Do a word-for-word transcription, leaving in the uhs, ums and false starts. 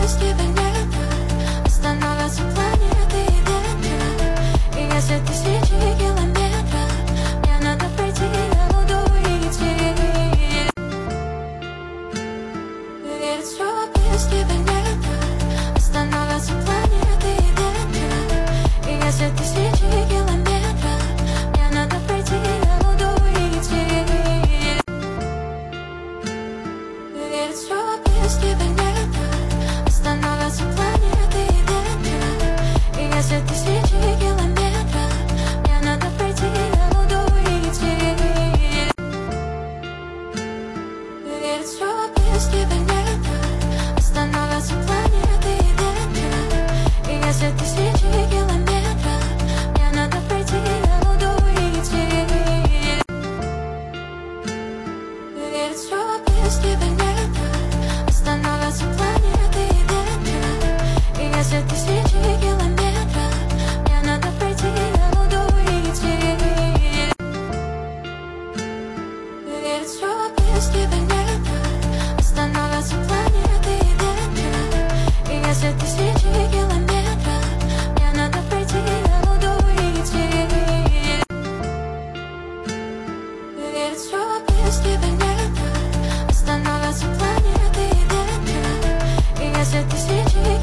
без тебя нет, остановятся планеты и ветры. И если тысячи километров мне надо пройти, я буду идти. Ведь все без тебя нет, остановятся планеты и ветры. И если тысячи километров мне надо пройти, я буду идти. Ведь все без тебя нет, остановятся планеты и ветры. И если тысячи километров мне надо пройти, я буду идти. Ведь все без тебя нет.